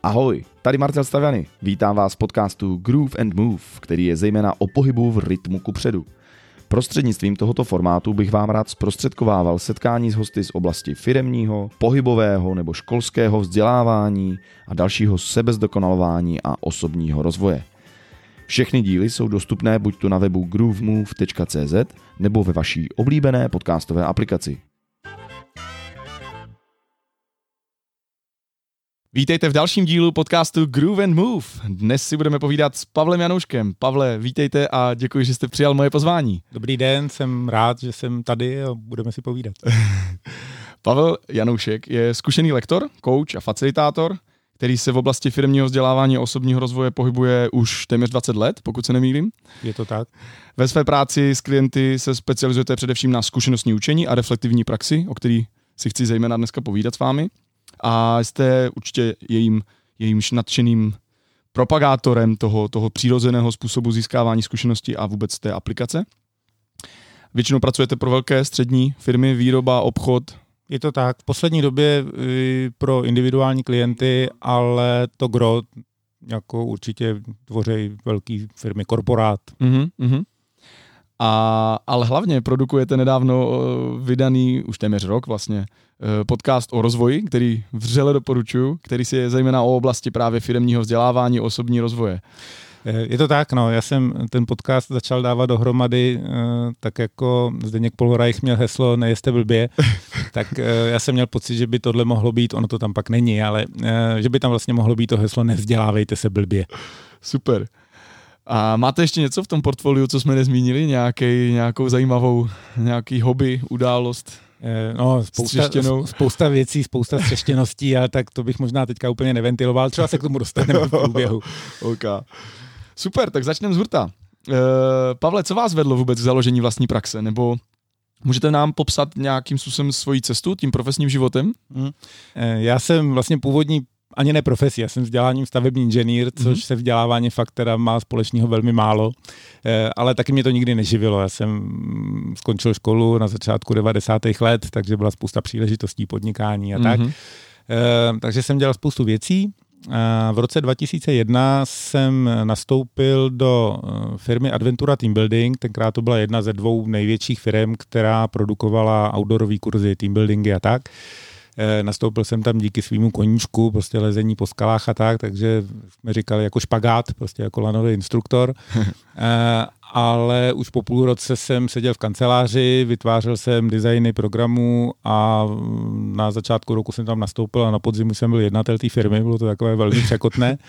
Ahoj, tady Marcel Staviany. Vítám vás v podcastu Groove and Move, který je zejména o pohybu v rytmu kupředu. Prostřednictvím tohoto formátu bych vám rád zprostředkovával setkání s hosty z oblasti firemního, pohybového nebo školského vzdělávání a dalšího sebezdokonalování a osobního rozvoje. Všechny díly jsou dostupné buď tu na webu groovemove.cz nebo ve vaší oblíbené podcastové aplikaci. Vítejte v dalším dílu podcastu Groove and Move. Dnes si budeme povídat s Pavlem Janouškem. Pavle, vítejte a děkuji, že jste přijal moje pozvání. Dobrý den, jsem rád, že jsem tady a budeme si povídat. Pavel Janoušek je zkušený lektor, coach a facilitátor, který se v oblasti firemního vzdělávání a osobního rozvoje pohybuje už téměř 20 let, pokud se nemýlím. Je to tak. Ve své práci s klienty se specializujete především na zkušenostní učení a reflektivní praxi, o který si chci zejména dneska povídat s vámi. A jste určitě jejím nadšeným propagátorem toho přirozeného způsobu získávání zkušeností a vůbec té aplikace. Většinou pracujete pro velké střední firmy, výroba, obchod. Je to tak. V poslední době pro individuální klienty, ale to gro jako určitě tvoří velké firmy, korporát. Ale hlavně produkujete nedávno vydaný, už téměř rok vlastně, podcast o rozvoji, který vřele doporučuji, který si je zejména o oblasti právě firemního vzdělávání, osobní rozvoje. Je to tak, no, já jsem ten podcast začal dávat dohromady, tak jako Zdeněk Polorajch měl heslo nejeste blbě, tak já jsem měl pocit, že by tohle mohlo být, ono to tam pak není, ale že by tam vlastně mohlo být to heslo nevzdělávejte se blbě. Super. A máte ještě něco v tom portfoliu, co jsme nezmínili? Nějakou zajímavou, nějaký hobby, událost? No, spousta věcí, spousta střeštěností, ale tak to bych možná teďka úplně neventiloval, třeba se k tomu dostaneme v průběhu. Okay. Super, tak začneme z hurta. Pavle, co vás vedlo vůbec k založení vlastní praxe? Nebo můžete nám popsat nějakým způsobem svoji cestu tím profesním životem? Já jsem vlastně původní ani ne profesí, já jsem vzděláním stavební inženýr, což se vzdělávání fakt teda má společného velmi málo, ale taky mě to nikdy neživilo. Já jsem skončil školu na začátku 90. let, takže byla spousta příležitostí podnikání a tak. Takže jsem dělal spoustu věcí. V roce 2001 jsem nastoupil do firmy Adventura Team Building, tenkrát to byla jedna ze dvou největších firm, která produkovala outdoorové kurzy, team buildingy a tak. Nastoupil jsem tam díky svýmu koníčku, prostě lezení po skalách a tak, takže jsme říkali jako špagát, prostě jako lanový instruktor. Ale už po půl roce jsem seděl v kanceláři, vytvářel jsem designy programů a na začátku roku jsem tam nastoupil a na podzimu jsem byl jednatel té firmy, bylo to takové velmi překotné.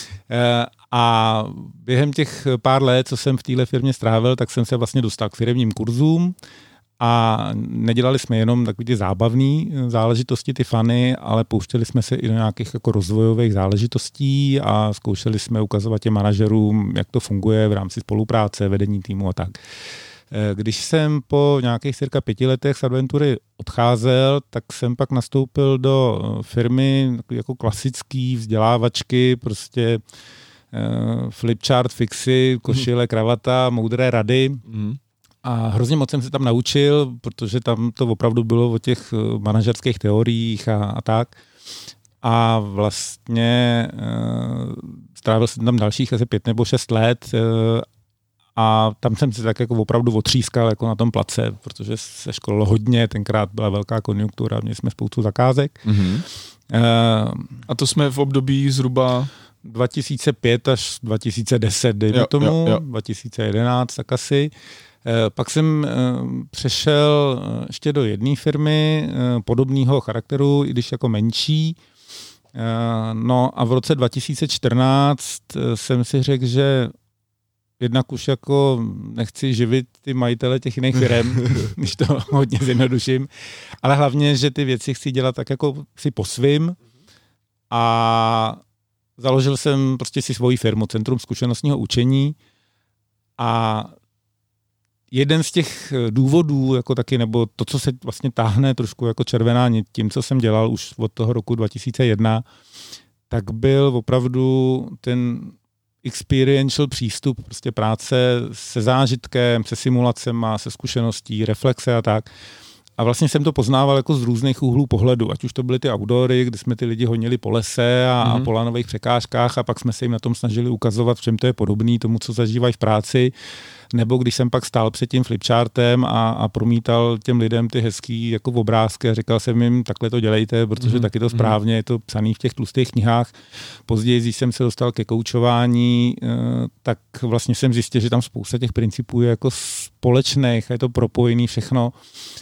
A během těch pár let, co jsem v téhle firmě strávil, tak jsem se vlastně dostal k firemním kurzům. A nedělali jsme jenom takové ty zábavné záležitosti, ty fany, ale pouštěli jsme se i do nějakých jako rozvojových záležitostí a zkoušeli jsme ukazovat těm manažerům, jak to funguje v rámci spolupráce, vedení týmu a tak. Když jsem po nějakých cirka 5 letech z Adventury odcházel, tak jsem pak nastoupil do firmy jako klasický vzdělávačky, prostě flipchart, fixy, košile, kravata, moudré rady. A hrozně moc jsem se tam naučil, protože tam to opravdu bylo o těch manažerských teoriích a tak. A vlastně strávil jsem tam dalších asi 5 nebo 6 let a tam jsem se tak jako opravdu otřískal jako na tom place, protože se školilo hodně, tenkrát byla velká konjunktura, měli jsme spoustu zakázek. A to jsme v období zhruba 2005 až 2010, dejme tomu, 2011 tak asi. Pak jsem přešel ještě do jedné firmy podobného charakteru, i když jako menší. No a v roce 2014 jsem si řekl, že jednak už jako nechci živit ty majitele těch jiných firem, když to hodně zjednoduším, ale hlavně, že ty věci chci dělat tak jako si po svým a založil jsem prostě si svoji firmu, Centrum zkušenostního učení a jeden z těch důvodů, jako taky, nebo to, co se vlastně táhne trošku jako červená nit tím, co jsem dělal už od toho roku 2001, tak byl opravdu ten experiential přístup, prostě práce se zážitkem, se simulacema, se zkušeností, reflexe a tak. A vlastně jsem to poznával jako z různých úhlů pohledu, ať už to byly ty outdoory, kdy jsme ty lidi honili po lese a po lanových překážkách a pak jsme se jim na tom snažili ukazovat, v čem to je podobný tomu, co zažívají v práci. Nebo když jsem pak stál před tím flipchartem a promítal těm lidem ty hezký jako obrázky a říkal jsem jim, takhle to dělejte, protože taky to správně, je to psaný v těch tlustých knihách. Později, když jsem se dostal ke koučování, tak vlastně jsem zjistil, že tam spousta těch principů je jako společných, je to propojený všechno.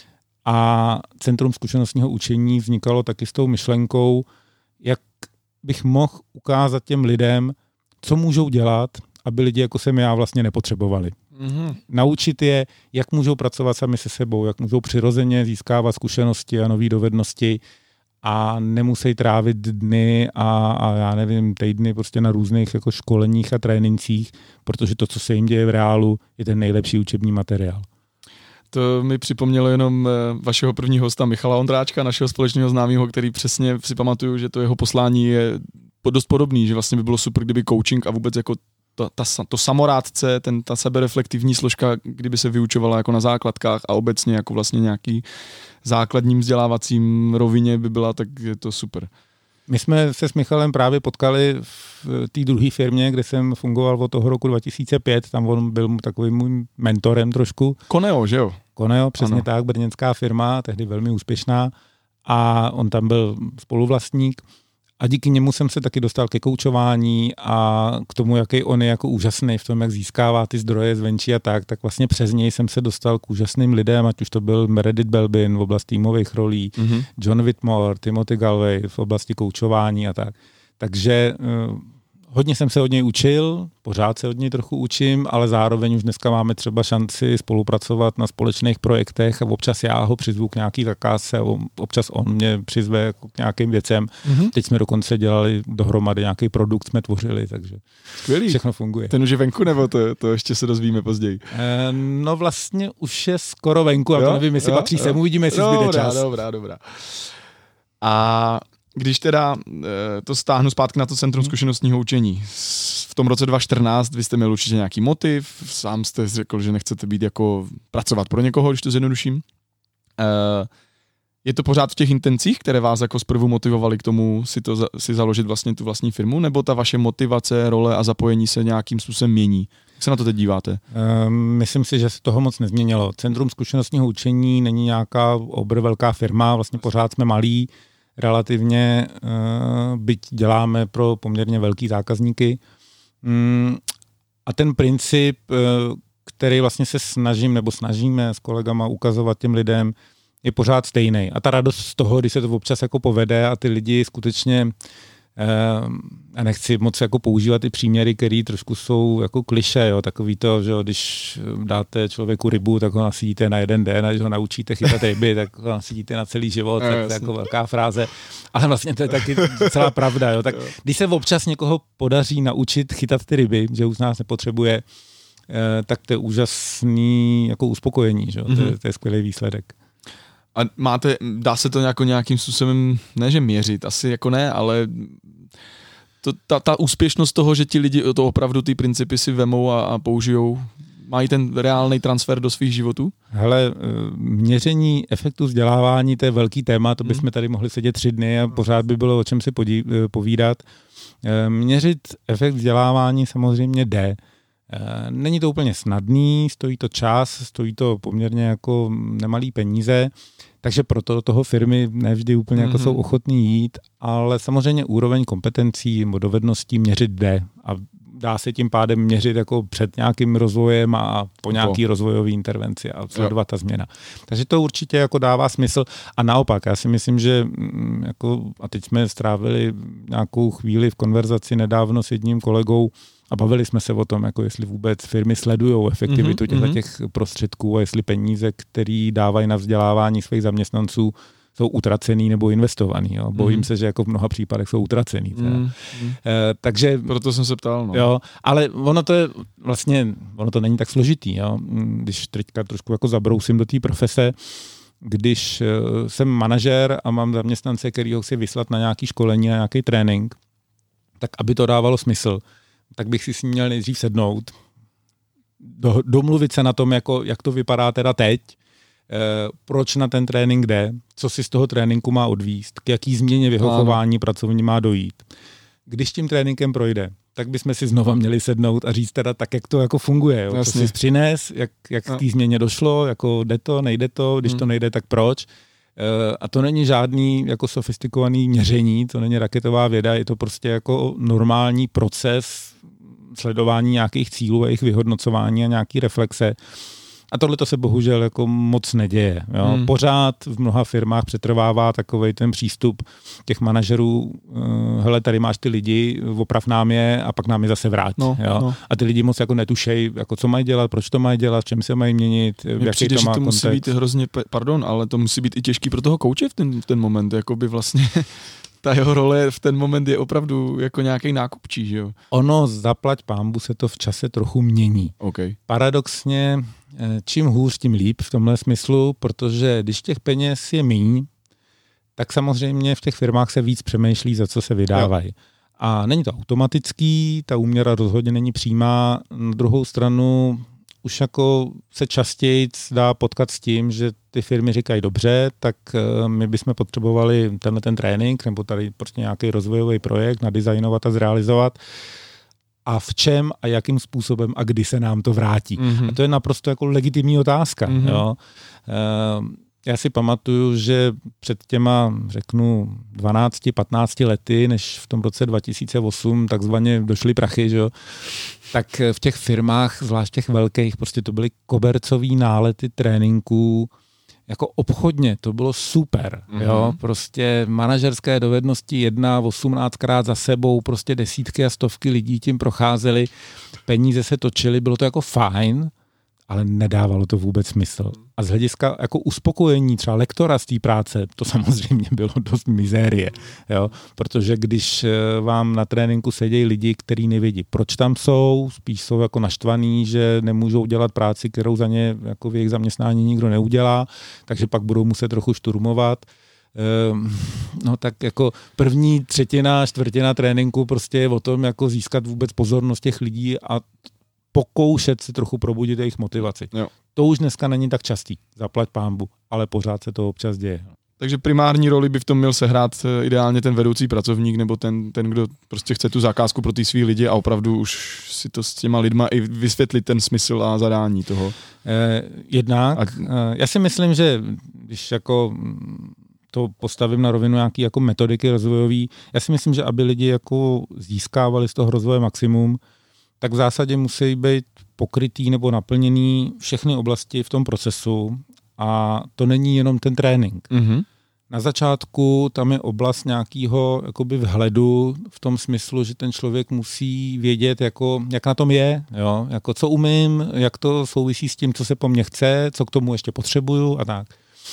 A Centrum zkušenostního učení vznikalo taky s tou myšlenkou, jak bych mohl ukázat těm lidem, co můžou dělat, aby lidi jako jsem já vlastně nepotřebovali. Naučit je, jak můžou pracovat sami se sebou, jak můžou přirozeně získávat zkušenosti a nové dovednosti a nemusí trávit dny a já nevím, týdny prostě na různých jako školeních a trénincích, protože to, co se jim děje v reálu, je ten nejlepší učební materiál. To mi připomnělo jenom vašeho prvního hosta Michala Ondráčka, našeho společného známého, který přesně si pamatuju, že to jeho poslání je dost podobný, že vlastně by bylo super, kdyby coaching a vůbec jako to samorádce, ta sebereflektivní složka, kdyby se vyučovala jako na základkách a obecně jako vlastně nějaký základním vzdělávacím rovině by byla, tak je to super. My jsme se s Michalem právě potkali v té druhé firmě, kde jsem fungoval od toho roku 2005, tam on byl takovým můj mentorem trošku. Koneo, že jo? Koneo, přesně ano. Tak, brněnská firma, tehdy velmi úspěšná a on tam byl spoluvlastník. A díky němu jsem se taky dostal ke koučování a k tomu, jaký on je jako úžasný v tom, jak získává ty zdroje zvenčí a tak vlastně přes něj jsem se dostal k úžasným lidem, ať už to byl Meredith Belbin v oblasti týmových rolí, John Whitmore, Timothy Galway v oblasti koučování a tak. Takže hodně jsem se od něj učil, pořád se od něj trochu učím, ale zároveň už dneska máme třeba šanci spolupracovat na společných projektech a občas já ho přizvu k nějaký zakázce, občas on mě přizve jako k nějakým věcem. Teď jsme dokonce dělali dohromady nějaký produkt, jsme tvořili, takže skvělý. Všechno funguje. Ten už je venku, nebo to ještě se dozvíme později? No vlastně už je skoro venku, a to nevím, jestli patří sem, uvidíme, jestli zbyde čas. Dobrá. A když teda to stáhnu zpátky na to Centrum zkušenostního učení. V tom roce 2014 vy jste měl určitě nějaký motiv, sám jste řekl, že nechcete být jako pracovat pro někoho, když to zjednoduším. Je to pořád v těch intencích, které vás jako zprvu motivovaly k tomu si založit vlastně tu vlastní firmu, nebo ta vaše motivace, role a zapojení se nějakým způsobem mění? Jak se na to teď díváte? Myslím si, že se toho moc nezměnilo. Centrum zkušenostního učení není nějaká velká firma, vlastně pořád jsme malí, relativně, byť děláme pro poměrně velký zákazníky. A ten princip, který vlastně se snažíme s kolegama ukazovat těm lidem, je pořád stejný. A ta radost z toho, když se to občas jako povede a ty lidi skutečně, a nechci moc jako používat ty příměry, které trošku jsou jako klišé, jo, takový to, že když dáte člověku rybu, tak ho nasadíte na jeden den, a když ho naučíte chytat ryby, tak ho nasadíte na celý život, tak to je jako velká fráze. Ale vlastně to je taky celá pravda, jo. Tak když se občas někoho podaří naučit chytat ty ryby, že už nás nepotřebuje, tak to je úžasný jako uspokojení, že? To je skvělý výsledek. A dá se to nějakým způsobem, ne že měřit, asi jako ne, ale ta úspěšnost toho, že ti lidi to opravdu ty principy si vemou a použijou, mají ten reálný transfer do svých životů? Hele, měření efektu vzdělávání, to je velký téma, to bychom tady mohli sedět 3 dny a pořád by bylo o čem si povídat. Měřit efekt vzdělávání samozřejmě jde. Není to úplně snadný, stojí to čas, stojí to poměrně jako nemalý peníze, takže proto do toho firmy nevždy úplně jako jsou ochotní jít, ale samozřejmě úroveň kompetencí nebo dovedností měřit jde a dá se tím pádem měřit jako před nějakým rozvojem a po nějaký rozvojový intervenci a sledovat ta změna. Takže to určitě jako dává smysl a naopak, já si myslím, že jako, a teď jsme strávili nějakou chvíli v konverzaci nedávno s jedním kolegou a bavili jsme se o tom, jako jestli vůbec firmy sledují efektivitu těch prostředků a jestli peníze, které dávají na vzdělávání svých zaměstnanců, jsou utracený nebo investovaný. Jo. Bojím se, že jako v mnoha případech jsou utracený. Takže proto jsem se ptal. No. Jo, ale ono to není tak složitý. Jo. Když teďka trošku jako zabrousím do té profese, když jsem manažer a mám zaměstnance, kterýho chci vyslat na nějaký školení a nějaký trénink, tak aby to dávalo smysl, tak bych si s ním měl nejdřív sednout, domluvit se na tom, jako, jak to vypadá teda teď, proč na ten trénink jde, co si z toho tréninku má odvíst, k jaký změně v jeho chování pracovní má dojít. Když tím tréninkem projde, tak bychom si znova měli sednout a říct teda tak, jak to jako funguje. Jo? Co jsi přines, jak k té změně došlo, jako jde to, nejde to, když to nejde, tak proč. A to není žádný jako sofistikovaný měření, to není raketová věda, je to prostě jako normální proces sledování nějakých cílů a jejich vyhodnocování a nějaký reflexe. A tohle to se bohužel jako moc neděje. Jo. Pořád v mnoha firmách přetrvává takovej ten přístup těch manažerů, hele, tady máš ty lidi, oprav nám je a pak nám je zase vrát. Jo. A ty lidi moc jako netušejí, jako co mají dělat, proč to mají dělat, čem se mají měnit, v jaký to má kontext. Musí být hrozně, ale to musí být i těžký pro toho kouče v ten moment, jakoby vlastně ta jeho role v ten moment je opravdu jako nějaký nákupčí, že jo? Ono, zaplať pánbu, se to v čase trochu mění. Okay. Paradoxně, čím hůř, tím líp v tomhle smyslu, protože když těch peněz je míň, tak samozřejmě v těch firmách se víc přemýšlí, za co se vydávají. A není to automatický, ta úměra rozhodně není přímá. Na druhou stranu už jako se častěji dá potkat s tím, že ty firmy říkají dobře, tak my bychom potřebovali ten trénink nebo tady prostě nějaký rozvojový projekt nadizajnovat a zrealizovat. A v čem a jakým způsobem a kdy se nám to vrátí. A to je naprosto jako legitimní otázka. Jo. Já si pamatuju, že před těma, řeknu, 12-15 lety, než v tom roce 2008 takzvaně došly prachy, že jo, tak v těch firmách, zvlášť těch velkých, prostě to byly kobercový nálety tréninků, jako obchodně, to bylo super, jo, prostě manažerské dovednosti 18krát za sebou, prostě desítky a stovky lidí tím procházely, peníze se točily, bylo to jako fajn, ale nedávalo to vůbec smysl. A z hlediska jako uspokojení třeba lektora z té práce, to samozřejmě bylo dost mizérie, jo? Protože když vám na tréninku sedějí lidi, kteří nevědí, proč tam jsou, spíš jsou jako naštvaný, že nemůžou dělat práci, kterou za ně jako v jejich zaměstnání nikdo neudělá, takže pak budou muset trochu šturmovat. No tak jako první čtvrtina tréninku prostě je o tom, jako získat vůbec pozornost těch lidí a pokoušet se trochu probudit jejich motivaci. Jo. To už dneska není tak častý, zaplať pánbu, ale pořád se to občas děje. Takže primární roli by v tom měl sehrát ideálně ten vedoucí pracovník nebo ten, kdo prostě chce tu zakázku pro ty svý lidi a opravdu už si to s těma lidma i vysvětlit ten smysl a zadání toho. Já si myslím, že když jako to postavím na rovinu nějaký jako metodiky rozvojový, já si myslím, že aby lidi jako získávali z toho rozvoje maximum, tak v zásadě musí být pokrytý nebo naplněný všechny oblasti v tom procesu a to není jenom ten trénink. Na začátku tam je oblast nějakého jakoby vhledu v tom smyslu, že ten člověk musí vědět, jako, jak na tom je, jo? Jako co umím, jak to souvisí s tím, co se po mně chce, co k tomu ještě potřebuju a tak.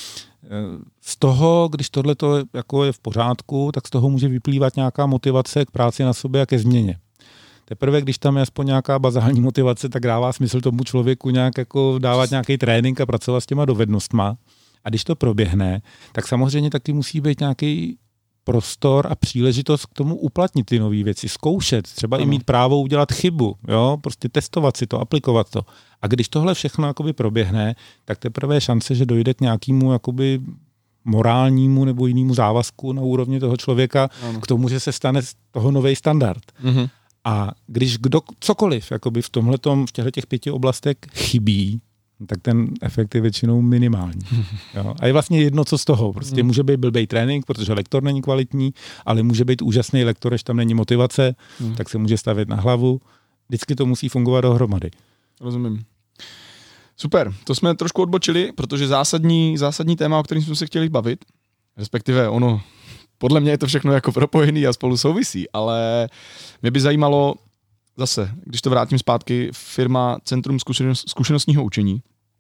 Z toho, když tohleto jako je v pořádku, tak z toho může vyplývat nějaká motivace k práci na sobě a ke změně. Teprve, když tam je aspoň nějaká bazální motivace, tak dává smysl tomu člověku nějak jako dávat nějaký trénink a pracovat s těma dovednostma. A když to proběhne, tak samozřejmě taky musí být nějaký prostor a příležitost k tomu uplatnit ty nové věci, zkoušet, třeba i mít právo udělat chybu, jo, prostě testovat si to, aplikovat to. A když tohle všechno jakoby proběhne, tak teprve je šance, že dojde k nějakému jakoby morálnímu nebo jinému závazku na úrovni toho člověka k tomu, že se stane z toho nový standard. A když cokoliv jakoby v těchto 5 oblastech chybí, tak ten efekt je většinou minimální. Jo. A je vlastně jedno, co z toho. Prostě může být blbej trénink, protože lektor není kvalitní, ale může být úžasný lektor, když tam není motivace, tak se může stavět na hlavu. Vždycky to musí fungovat dohromady. Rozumím. Super, to jsme trošku odbočili, protože zásadní téma, o kterém jsme se chtěli bavit, respektive ono, podle mě je to všechno jako propojený a spolu souvisí, ale mě by zajímalo zase, když to vrátím zpátky, firma Centrum zkušenostního učení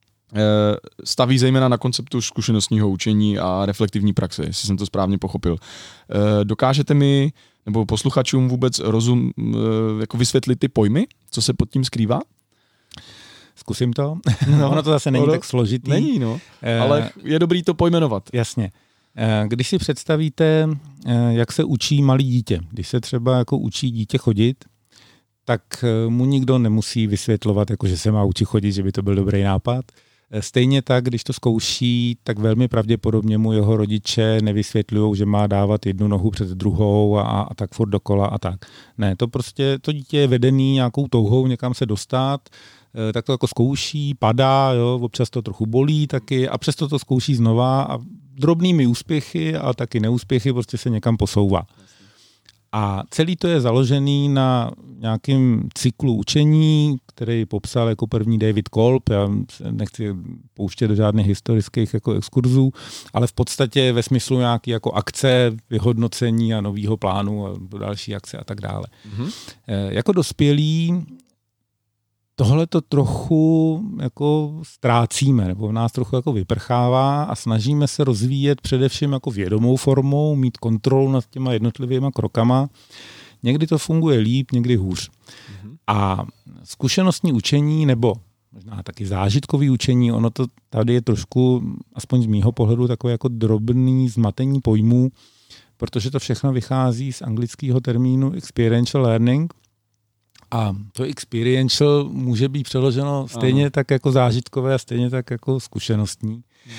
staví zejména na konceptu zkušenostního učení a reflektivní praxe, jestli jsem to správně pochopil. Dokážete mi nebo posluchačům vůbec jako vysvětlit ty pojmy, co se pod tím skrývá? Zkusím to. Ono to zase není tak složitý. Není, no. Ale je dobrý to pojmenovat. Jasně. Když si představíte, jak se učí malý dítě, když se třeba jako učí dítě chodit, tak mu nikdo nemusí vysvětlovat, jako že se má učit chodit, že by to byl dobrý nápad. Stejně tak, když to zkouší, tak velmi pravděpodobně mu jeho rodiče nevysvětlují, že má dávat jednu nohu před druhou a tak furt dokola a tak. Ne, to prostě, to dítě je vedený nějakou touhou někam se dostat, tak to jako zkouší, padá, jo, občas to trochu bolí taky a přesto to zkouší znova a drobnými úspěchy a taky neúspěchy prostě se někam posouvá. A celý to je založený na nějakém cyklu učení, který popsal jako první David Kolb. Já nechci pouštět do žádných historických jako exkurzů, ale v podstatě ve smyslu nějaké jako akce, vyhodnocení a nového plánu a další akce a tak dále. Jako dospělí tohle to trochu jako ztrácíme, nebo v nás trochu jako vyprchává a snažíme se rozvíjet především jako vědomou formou, mít kontrolu nad těma jednotlivýma krokama. Někdy to funguje líp, někdy hůř. A zkušenostní učení nebo možná taky zážitkový učení, ono to tady je trošku, aspoň z mýho pohledu, takové jako drobný zmatení pojmů, protože to všechno vychází z anglického termínu experiential learning. A to experiential může být přeloženo stejně tak jako zážitkové a stejně tak jako zkušenostní.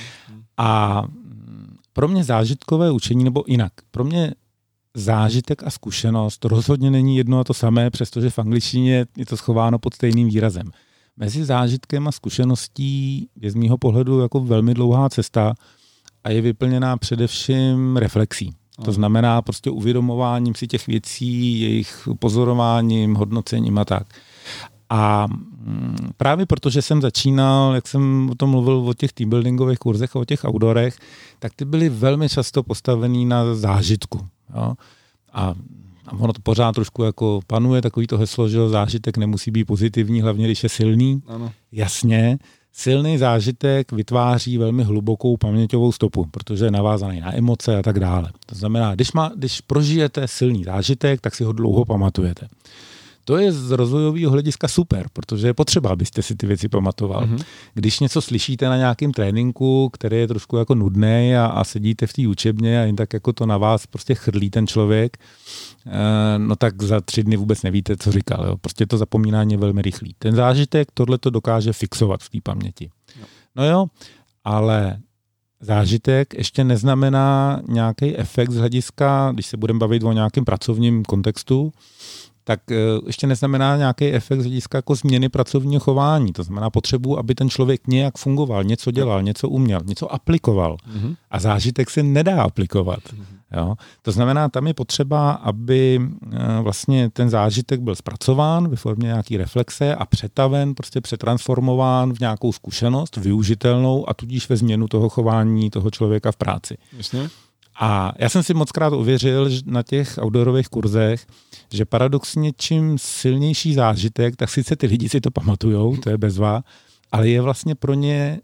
A pro mě zážitkové učení, nebo jinak, pro mě zážitek a zkušenost to rozhodně není jedno a to samé, přestože v angličtině je to schováno pod stejným výrazem. Mezi zážitkem a zkušeností je z mýho pohledu jako velmi dlouhá cesta a je vyplněná především reflexí. To znamená prostě uvědomováním si těch věcí, jejich pozorováním, hodnocením a tak. A právě protože jsem začínal, jak jsem o tom mluvil, o těch teambuildingových kurzech a o těch outdoorech, tak ty byly velmi často postavený na zážitku. Jo? A ono to pořád trošku jako panuje, takový to heslo, že zážitek nemusí být pozitivní, hlavně když je silný. Ano. Jasně. Silný zážitek vytváří velmi hlubokou paměťovou stopu, protože je navázaný na emoce a tak dále. To znamená, když prožijete silný zážitek, tak si ho dlouho pamatujete. To je z rozvojového hlediska super, protože je potřeba, abyste si ty věci pamatoval. Když něco slyšíte na nějakém tréninku, který je trošku jako nudný a sedíte v té učebně a jen tak jako to na vás prostě chrlí ten člověk, no tak za 3 dny vůbec nevíte, co říkal. Jo. Prostě to zapomínání je velmi rychlý. Ten zážitek tohle to dokáže fixovat v té paměti. No jo, ale zážitek ještě neznamená nějaký efekt z hlediska, když se budeme bavit o nějakém pracovním kontextu, tak ještě neznamená nějaký efekt z hlediska jako změny pracovního chování. To znamená potřebu, aby ten člověk nějak fungoval, něco dělal, něco uměl, něco aplikoval. A zážitek se nedá aplikovat. Jo? To znamená, tam je potřeba, aby vlastně ten zážitek byl zpracován ve formě nějaký reflexe a přetaven, prostě přetransformován v nějakou zkušenost, využitelnou a tudíž ve změnu toho chování toho člověka v práci. Jasně. A já jsem si mockrát ověřil na těch outdoorových kurzech, že paradoxně čím silnější zážitek, tak sice ty lidi si to pamatujou, to je bezva, ale je vlastně pro ně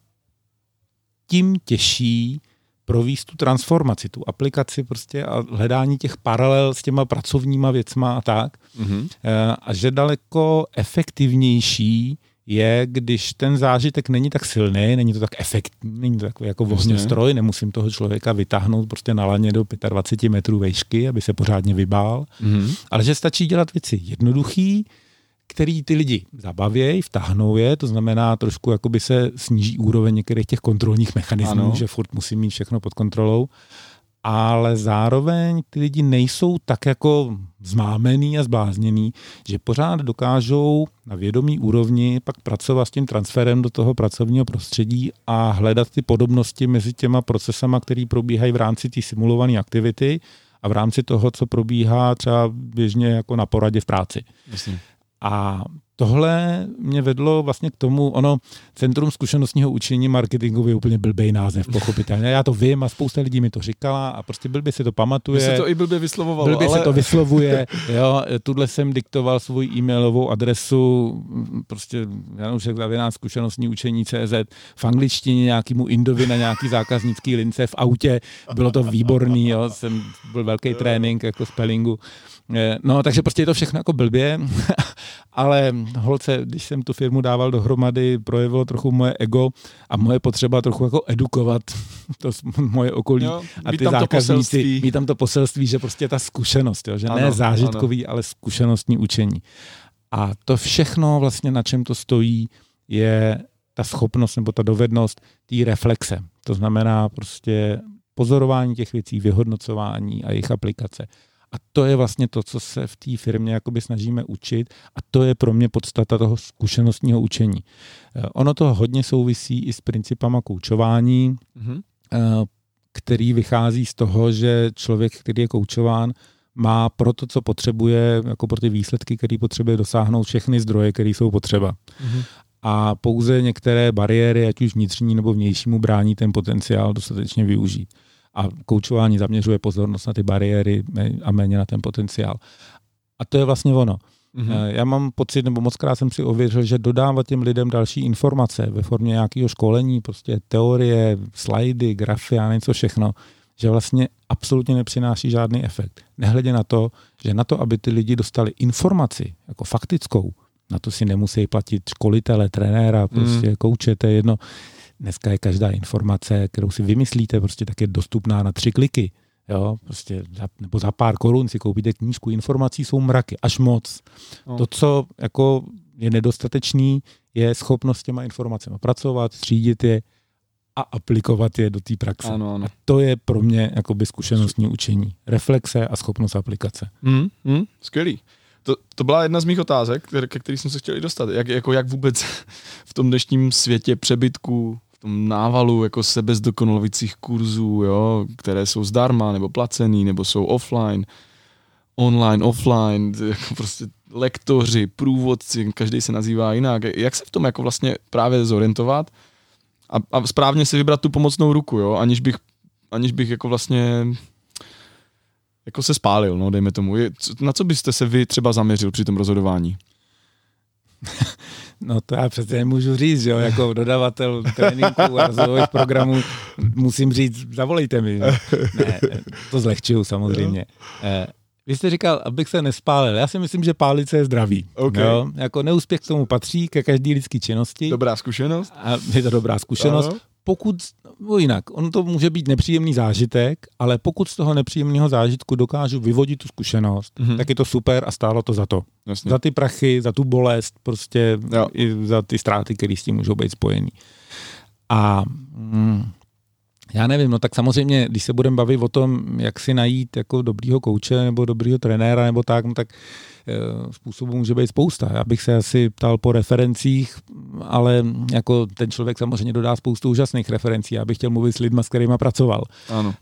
tím těžší provést tu transformaci, tu aplikaci prostě a hledání těch paralel s těma pracovníma věcma a tak. A že daleko efektivnější je, když ten zážitek není tak silný, není to tak efektní, není to takový jako ohňostroj, nemusím toho člověka vytáhnout prostě na laně do 25 metrů vejšky, aby se pořádně vybál, ale že stačí dělat věci jednoduchý, který ty lidi zabavějí, vtáhnou je, to znamená trošku jakoby se sníží úroveň některých těch kontrolních mechanismů, že furt musí mít všechno pod kontrolou, ale zároveň ty lidi nejsou tak jako zmámený a zblázněný, že pořád dokážou na vědomí úrovni pak pracovat s tím transferem do toho pracovního prostředí a hledat ty podobnosti mezi těma procesama, které probíhají v rámci té simulované aktivity a v rámci toho, co probíhá třeba běžně jako na poradě v práci. Jasně. A tohle mě vedlo vlastně k tomu, Centrum zkušenostního učení marketingově je úplně blbej název, pochopitelně. Já to vím a spousta lidí mi to říkala a prostě blbě si to pamatuje. By se to i blbě vyslovovalo. Blbě se to vyslovuje. Jo, tudle jsem diktoval svou e-mailovou adresu, prostě zkušenostní učení CZ v angličtině nějakému Indovi na nějaký zákaznický lince v autě. Bylo to výborný, jo, byl velký trénink jako spellingu. No, takže prostě je to všechno jako blbě, ale holce, když jsem tu firmu dával dohromady, projevilo trochu moje ego a moje potřeba trochu jako edukovat to moje okolí a ty zákazníci, mít tam to poselství, že prostě ta zkušenost, jo, že ne zážitkový, ale zkušenostní učení. A to všechno vlastně, na čem to stojí, je ta schopnost nebo ta dovednost té reflexe. To znamená prostě pozorování těch věcí, vyhodnocování a jejich aplikace. A to je vlastně to, co se v té firmě jakoby snažíme učit a to je pro mě podstata toho zkušenostního učení. Ono to hodně souvisí i s principama koučování, který vychází z toho, že člověk, který je koučován, má pro to, co potřebuje, jako pro ty výsledky, které potřebuje dosáhnout, všechny zdroje, které jsou potřeba. A pouze některé bariéry, ať už vnitřní nebo vnější, mu brání ten potenciál dostatečně využít. A koučování zaměřuje pozornost na ty bariéry a méně na ten potenciál. A to je vlastně ono. Já mám pocit, nebo mockrát jsem si ověřil, že dodávat těm lidem další informace ve formě nějakého školení, prostě teorie, slajdy, grafy a něco všechno, že vlastně absolutně nepřináší žádný efekt. Nehledě na to, že na to, aby ty lidi dostali informaci, jako faktickou, na to si nemusí platit školitele, trenéra, prostě kouče, to je jedno. Dneska je každá informace, kterou si vymyslíte, prostě tak je dostupná na 3 kliky. Jo, prostě nebo za pár korun si koupíte knížku, informací jsou mraky, až moc. To, co jako je nedostatečný, je schopnost s těma informacemi pracovat, třídit je a aplikovat je do té praxe. Ano. A to je pro mě jakoby zkušenostní učení. Reflexe a schopnost aplikace. Skvělý. To byla jedna z mých otázek, ke který jsem se chtěl i dostat. Jak vůbec v tom dnešním světě přebytku, v tom návalu jako sebezdokonalujících kurzů, jo, které jsou zdarma, nebo placený, nebo jsou offline, online, offline, jako prostě lektoři, průvodci, každý se nazývá jinak. Jak se v tom jako vlastně právě zorientovat a správně si vybrat tu pomocnou ruku, jo, aniž bych jako vlastně jako se spálil, no, dejme tomu. Na co byste se vy třeba zaměřil při tom rozhodování? No to já přece nemůžu říct, že jo, jako dodavatel tréninku a rozvojových programů musím říct, zavolejte mi. Ne, to zlehčuju samozřejmě. Vy jste říkal, abych se nespálil. Já si myslím, že pálit se je zdraví. Okay. Jo? Jako neúspěch k tomu patří, ke každý lidský činnosti. Dobrá zkušenost. A je to dobrá zkušenost. Ano. Pokud, no jinak, on to může být nepříjemný zážitek, ale pokud z toho nepříjemného zážitku dokážu vyvodit tu zkušenost, tak je to super a stálo to za to. Jasně. Za ty prachy, za tu bolest, prostě i za ty ztráty, které s tím můžou být spojený. A já nevím, no tak samozřejmě, když se budeme bavit o tom, jak si najít jako dobrýho kouče nebo dobrýho trenéra nebo tak, no tak způsobů může být spousta. Já bych se asi ptal po referencích, ale jako ten člověk samozřejmě dodá spoustu úžasných referencí. Já bych chtěl mluvit s lidma, s kterýma pracoval. Ano.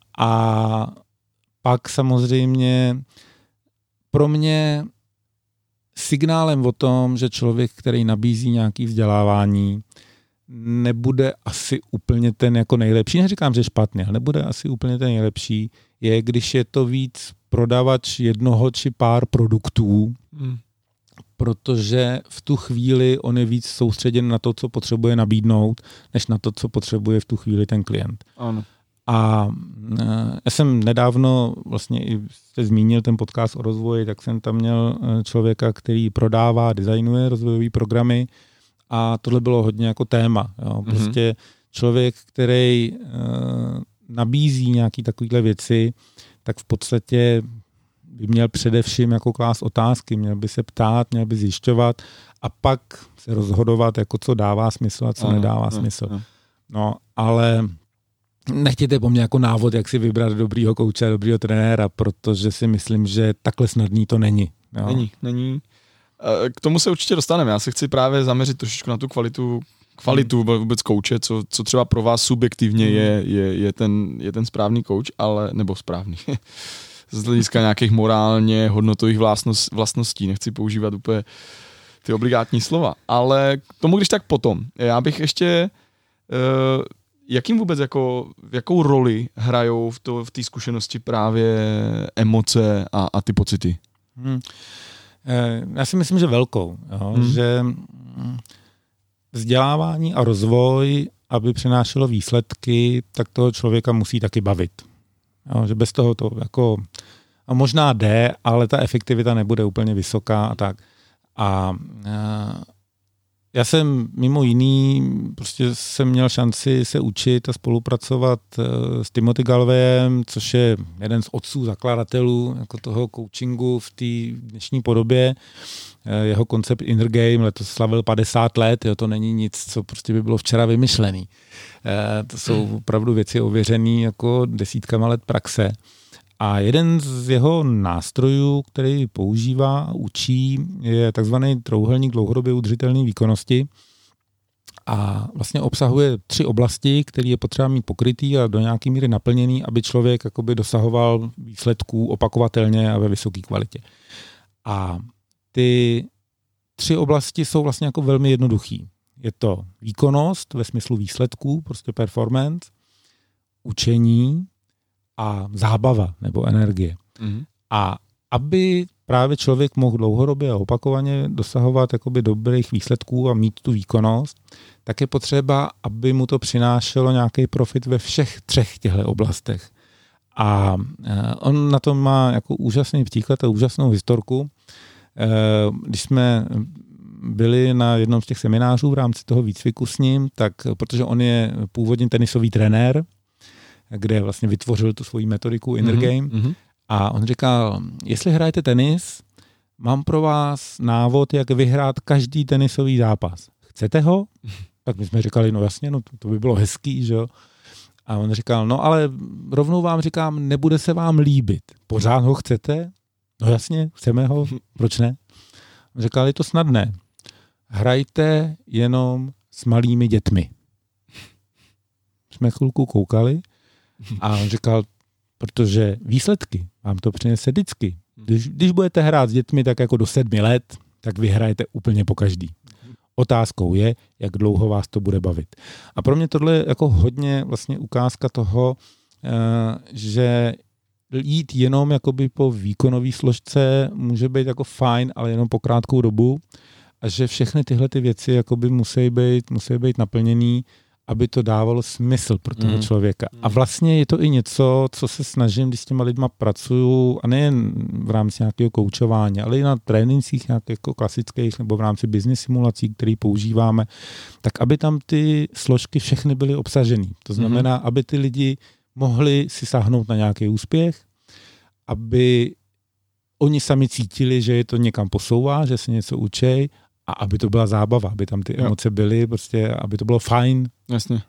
A pak samozřejmě pro mě signálem o tom, že člověk, který nabízí nějaké vzdělávání, nebude asi úplně ten jako nejlepší, neříkám, že špatně, ale nebude asi úplně ten nejlepší, je, když je to víc prodavač jednoho či pár produktů, protože v tu chvíli on je víc soustředěn na to, co potřebuje nabídnout, než na to, co potřebuje v tu chvíli ten klient. Ano. A já jsem nedávno, vlastně i jste zmínil ten podcast o rozvoji, tak jsem tam měl člověka, který prodává, designuje rozvojové programy a tohle bylo hodně jako téma. Jo. Prostě člověk, který nabízí nějaké takovéhle věci, tak v podstatě by měl především jako klást otázky, měl by se ptát, měl by zjišťovat a pak se rozhodovat, jako co dává smysl a co nedává smysl. No, ale nechtějte po mně jako návod, jak si vybrat dobrýho kouče a dobrýho trenéra, protože si myslím, že takhle snadný to není. Jo. Není. K tomu se určitě dostaneme. Já se chci právě zaměřit trošičku na tu kvalitu vůbec kouče, co třeba pro vás subjektivně je ten správný kouč, ale nebo správný. Z hlediska nějakých morálně hodnotových vlastností. Nechci používat úplně ty obligátní slova. Ale k tomu, když tak potom. Já bych ještě jakým vůbec jakou roli hrajou v té zkušenosti právě emoce a ty pocity? Já si myslím, že velkou. Jo? Že vzdělávání a rozvoj, aby přinášelo výsledky, tak toho člověka musí taky bavit. Jo? Že bez toho to jako a možná jde, ale ta efektivita nebude úplně vysoká a tak. A Já jsem mimo jiný, prostě jsem měl šanci se učit a spolupracovat s Timothy Galwayem, což je jeden z otců zakladatelů jako toho coachingu v té dnešní podobě. Jeho koncept Inner Game letos slavil 50 let, jo, to není nic, co prostě by bylo včera vymyšlený. To jsou opravdu věci ověřené jako desítkama let praxe. A jeden z jeho nástrojů, který používá a učí, je takzvaný trojúhelník dlouhodobě udržitelné výkonnosti. A vlastně obsahuje 3 oblasti, které je potřeba mít pokrytý a do nějaké míry naplněný, aby člověk jakoby dosahoval výsledků opakovatelně a ve vysoké kvalitě. A ty 3 oblasti jsou vlastně jako velmi jednoduchý. Je to výkonnost ve smyslu výsledků, prostě performance, učení a zábava nebo energie. Mm-hmm. A aby právě člověk mohl dlouhodobě a opakovaně dosahovat jakoby dobrých výsledků a mít tu výkonnost, tak je potřeba, aby mu to přinášelo nějaký profit ve všech 3 těchto oblastech. A on na tom má jako úžasný příklad a úžasnou historku. Když jsme byli na jednom z těch seminářů v rámci toho výcviku s ním, tak protože on je původně tenisový trenér, kde vlastně vytvořil tu svoji metodiku Inner Game. A on říkal, jestli hrajete tenis, mám pro vás návod, jak vyhrát každý tenisový zápas. Chcete ho? Tak my jsme říkali, no jasně, no to by bylo hezký, že jo. A on říkal, no ale rovnou vám říkám, nebude se vám líbit. Pořád ho chcete? No jasně, chceme ho, proč ne? On říkal, je to snadné. Hrajte jenom s malými dětmi. Jsme chvilku koukali a on říkal, protože výsledky vám to přinese vždycky. Když budete hrát s dětmi tak jako do 7 let, tak vyhrajete úplně po každý. Otázkou je, jak dlouho vás to bude bavit. A pro mě tohle je jako hodně vlastně ukázka toho, že jít jenom jakoby po výkonové složce může být jako fajn, ale jenom po krátkou dobu a že všechny tyhle ty věci jakoby musí být naplněný, aby to dávalo smysl pro toho člověka. A vlastně je to i něco, co se snažím, když s těma lidma pracuju, a nejen v rámci nějakého koučování, ale i na trénincích nějakých jako klasických nebo v rámci business simulací, které používáme, tak aby tam ty složky všechny byly obsažený. To znamená, aby ty lidi mohli si sáhnout na nějaký úspěch, aby oni sami cítili, že je to někam posouvá, že se něco učí, a aby to byla zábava, aby tam ty emoce byly, prostě, aby to bylo fajn. Jasně.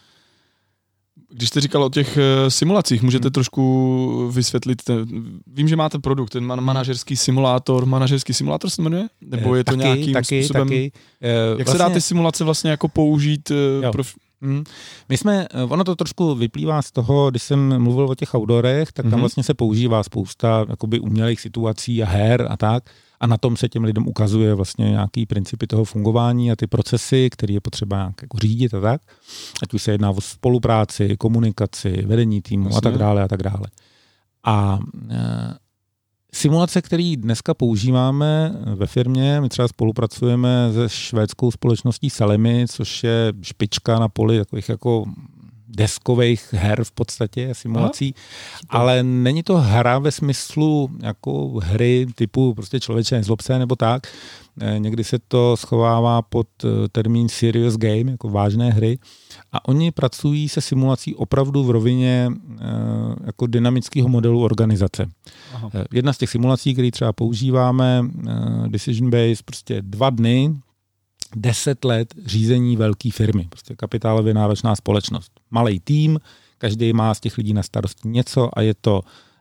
Když jste říkal o těch simulacích, můžete trošku vysvětlit, vím, že máte produkt, ten manažerský simulátor se jmenuje? Nebo je to nějakým způsobem? Jak se dá ty simulace vlastně jako použít? My jsme, ono to trošku vyplývá z toho, když jsem mluvil o těch outdoorech, tak tam vlastně se používá spousta jakoby umělých situací a her a tak. A na tom se těm lidem ukazuje vlastně nějaký principy toho fungování a ty procesy, které je potřeba nějak jako řídit a tak. Ať už se jedná o spolupráci, komunikaci, vedení týmu a tak dále a tak dále. A simulace, které dneska používáme ve firmě, my třeba spolupracujeme se švédskou společností Salemi, což je špička na poli takových jako deskových her v podstatě, simulací, ale není to hra ve smyslu jako hry typu prostě člověče nezlob se nebo tak. Někdy se to schovává pod termín serious game, jako vážné hry. A oni pracují se simulací opravdu v rovině jako dynamického modelu organizace. Aha. Jedna z těch simulací, které třeba používáme, decision base, prostě 2 dny, 10 let řízení velké firmy, prostě kapitálově náročná společnost. Malej tým, každý má z těch lidí na starosti něco a je to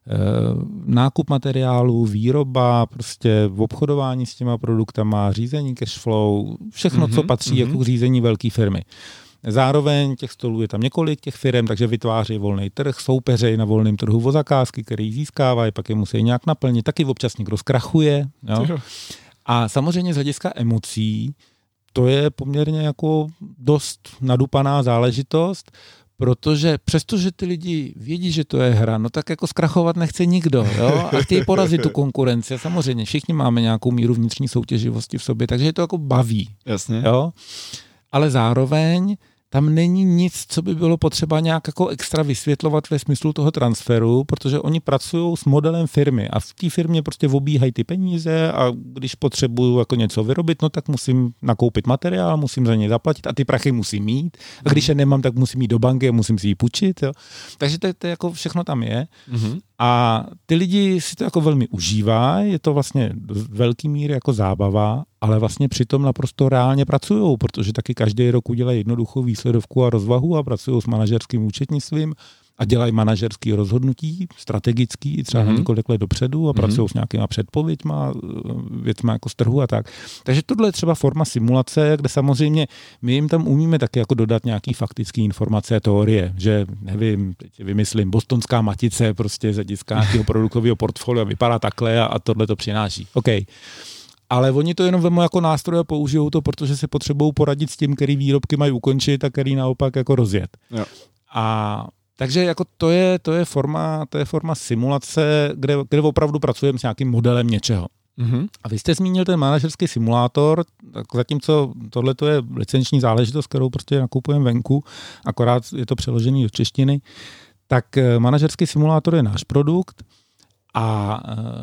nákup materiálů, výroba, prostě v obchodování s těma produktama, řízení cash flow, všechno, co patří jako k řízení velké firmy. Zároveň těch stolů je tam několik těch firm, takže vytváří volný trh, soupeři na volném trhu o zakázky, který získávají, pak je musí nějak naplnit, taky občas někdo zkrachuje. Jo? A samozřejmě z hlediska emocí to je poměrně jako dost nadupaná záležitost, protože přestože ty lidi vědí, že to je hra, no tak jako zkrachovat nechce nikdo, jo? A chtějí porazit tu konkurenci. A samozřejmě všichni máme nějakou míru vnitřní soutěživosti v sobě, takže je to jako baví. Jasně. Jo? Ale zároveň tam není nic, co by bylo potřeba nějak jako extra vysvětlovat ve smyslu toho transferu, protože oni pracují s modelem firmy a v té firmě prostě obíhají ty peníze a když potřebuju jako něco vyrobit, no tak musím nakoupit materiál, musím za něj zaplatit a ty prachy musím mít a když je nemám, tak musím jít do banky a musím si ji půjčit. Jo. Takže to jako všechno tam je. A ty lidi si to jako velmi užívají, je to vlastně do velký míry jako zábava, ale vlastně přitom naprosto reálně pracujou, protože taky každý rok udělají jednoduchou výsledovku a rozvahu a pracují s manažerským účetnictvím a dělají manažerský rozhodnutí, strategický, třeba na několik let dopředu a pracují s nějakýma předpověďma, věcma jako z trhu a tak. Takže tohle je třeba forma simulace, kde samozřejmě my jim tam umíme taky jako dodat nějaký faktické informace, teorie, že nevím, teď vymyslím, bostonská matice prostě z hlediska nějakého produktového portfolia vypadá takhle a tohle to přináší. OK. Ale oni to jenom vemou jako nástroj a použijou to, protože se potřebují poradit s tím, který výrobky mají ukončit a který naopak jako rozjet. Jo. A takže jako to je forma simulace, kde opravdu pracujeme s nějakým modelem něčeho. A vy jste zmínil ten manažerský simulátor, tak zatímco tohle to je licenční záležitost, kterou prostě nakupujeme venku, akorát je to přeložený do češtiny, tak manažerský simulátor je náš produkt a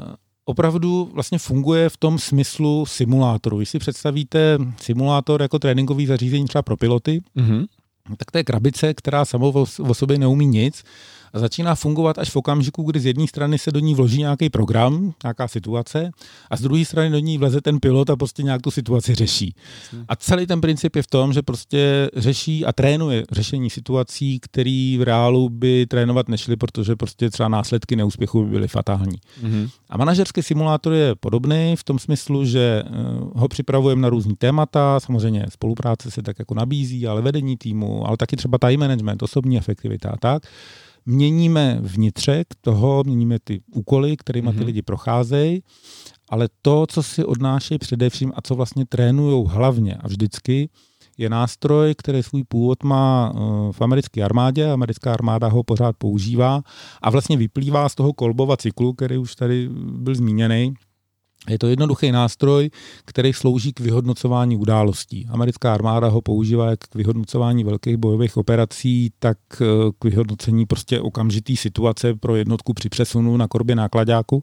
opravdu vlastně funguje v tom smyslu simulátoru. Když si představíte simulátor jako tréninkový zařízení třeba pro piloty, tak to je krabice, která samou o sobě neumí nic a začíná fungovat až v okamžiku, kdy z jedné strany se do ní vloží nějaký program, nějaká situace a z druhé strany do ní vleze ten pilot a prostě nějak tu situaci řeší. A celý ten princip je v tom, že prostě řeší a trénuje řešení situací, které v reálu by trénovat nešly, protože prostě třeba následky neúspěchu by byly fatální. A manažerský simulátor je podobný v tom smyslu, že ho připravujeme na různý témata, samozřejmě spolupráce se tak jako nabízí, ale vedení týmu, ale taky třeba time management, osobní efektivita a tak. Měníme vnitřek toho, měníme ty úkoly, kterými ty lidi procházejí, ale to, co si odnášejí především a co vlastně trénujou hlavně a vždycky, je nástroj, který svůj původ má v americké armádě, americká armáda ho pořád používá a vlastně vyplývá z toho Kolbova cyklu, který už tady byl zmíněný. Je to jednoduchý nástroj, který slouží k vyhodnocování událostí. Americká armáda ho používá jak k vyhodnocování velkých bojových operací, tak k vyhodnocení prostě okamžitý situace pro jednotku při přesunu na korbě nákladáku.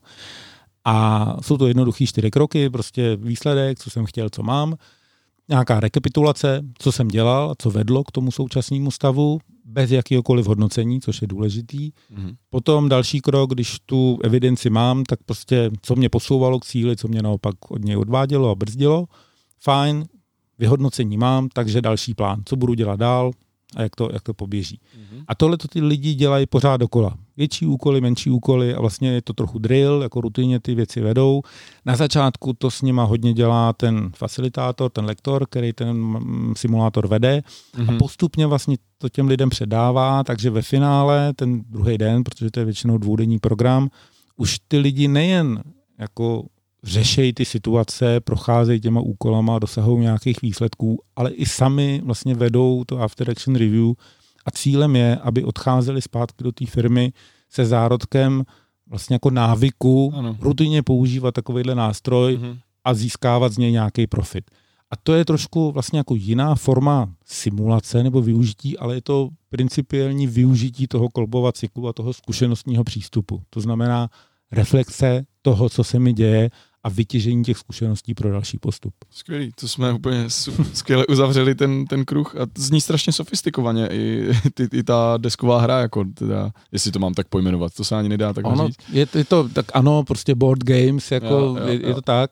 A jsou to jednoduchý 4 kroky, prostě výsledek, co jsem chtěl, co mám, nějaká rekapitulace, co jsem dělal, co vedlo k tomu současnému stavu, bez jakýhokoliv hodnocení, což je důležitý. Potom další krok, když tu evidenci mám, tak prostě co mě posouvalo k cíli, co mě naopak od něj odvádělo a brzdilo. Fajn, vyhodnocení mám, takže další plán, co budu dělat dál a jak to poběží. A tohle to ty lidi dělají pořád dokola. Větší úkoly, menší úkoly a vlastně je to trochu drill, jako rutině ty věci vedou. Na začátku to s nima hodně dělá ten facilitátor, ten lektor, který ten simulátor vede a postupně vlastně to těm lidem předává, takže ve finále ten druhý den, protože to je většinou 2denní program, už ty lidi nejen jako řešejí ty situace, procházejí těma úkolama, dosahují nějakých výsledků, ale i sami vlastně vedou to after action review a cílem je, aby odcházeli zpátky do té firmy se zárodkem vlastně jako návyku rutině používat takovýhle nástroj a získávat z něj nějaký profit. A to je trošku vlastně jako jiná forma simulace nebo využití, ale je to principiální využití toho Kolbova cyklu a toho zkušenostního přístupu. To znamená reflexe toho, co se mi děje a vytěžení těch zkušeností pro další postup. Skvělý, to jsme úplně skvěle uzavřeli ten kruh a zní strašně sofistikovaně i ta desková hra, jako teda, jestli to mám tak pojmenovat, to se ani nedá tak říct. Je to tak ano, prostě board games, jako je to tak,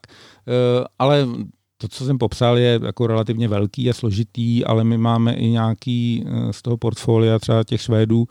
ale to, co jsem popsal, je jako relativně velký a složitý, ale my máme i nějaký z toho portfolia třeba těch Švédů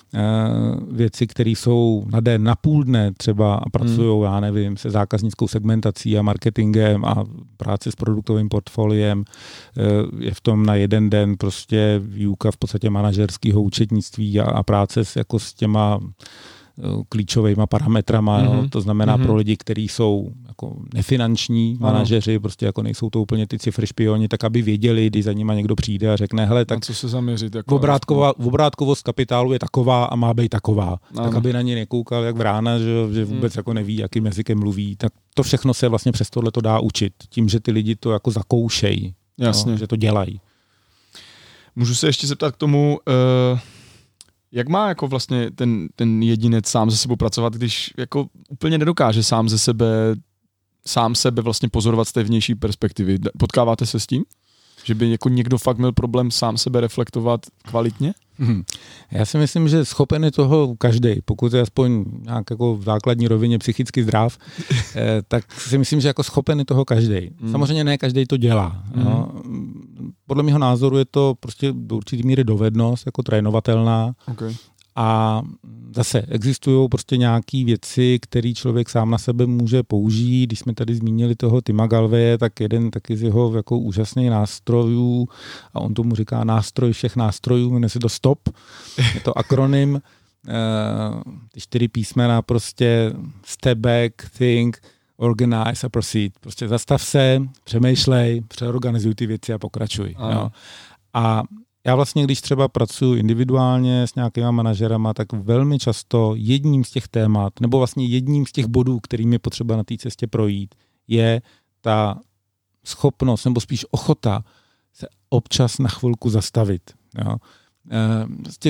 věci, které jsou na den, na půl dne třeba a pracují, já nevím, se zákaznickou segmentací a marketingem a práci s produktovým portfoliem. Je v tom na jeden den prostě výuka v podstatě manažerského účetnictví a práce jako s těma klíčovýma parametrama, to znamená pro lidi, kteří jsou jako nefinanční manažeři, prostě jako nejsou to úplně ty cifry špioni, tak aby věděli, když za nima někdo přijde a řekne, hele, tak co se zaměřit, jako obrátkovost kapitálu je taková a má být taková. Tak aby na ně nekoukal jak vrána, že vůbec jako neví, jakým jazykem mluví. Tak to všechno se vlastně přes tohle to dá učit, tím, že ty lidi to jako zakoušejí, že to dělají. Můžu se ještě zeptat k tomu, jak má jako vlastně ten jedinec sám ze sebou pracovat, když jako úplně nedokáže sám sebe vlastně pozorovat z té vnější perspektivy. Potkáváte se s tím? Že by jako někdo fakt měl problém sám sebe reflektovat kvalitně? Já si myslím, že schopen je toho každý, pokud je aspoň nějak jako v základní rovině psychicky zdrav, tak si myslím, že jako schopen je toho každý. Samozřejmě ne každý to dělá. No. Podle mého názoru je to prostě do určitý míry dovednost, jako trénovatelná. Okay. A zase existují prostě nějaké věci, které člověk sám na sebe může použít. Když jsme tady zmínili toho Tima Galveje, tak jeden taky z jeho jako úžasných nástrojů, a on tomu říká nástroj všech nástrojů, jmenuje se to STOP, je to akronym, ty 4 písmena prostě step back, think, organize a proceed. Prostě zastav se, přemýšlej, přeorganizuj ty věci a pokračuj. Jo. A já vlastně, když třeba pracuji individuálně s nějakýma manažerama, tak velmi často jedním z těch témat, nebo vlastně jedním z těch bodů, kterým je potřeba na té cestě projít, je ta schopnost, nebo spíš ochota se občas na chvilku zastavit. Jo. Vlastně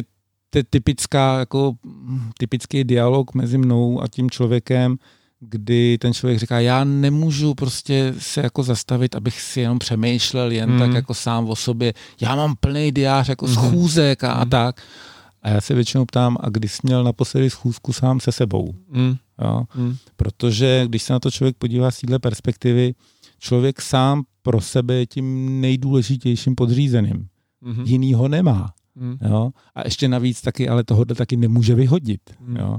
typický dialog mezi mnou a tím člověkem, kdy ten člověk říká, já nemůžu prostě se jako zastavit, abych si jenom přemýšlel jen tak jako sám o sobě. Já mám plný diář jako schůzek a tak. A já se většinou ptám, a kdy jsi měl naposledy schůzku sám se sebou? Jo? Protože když se na to člověk podívá z téhle perspektivy, člověk sám pro sebe je tím nejdůležitějším podřízeným. Jiný ho nemá. Jo? A ještě navíc taky, ale tohohle taky nemůže vyhodit. Jo?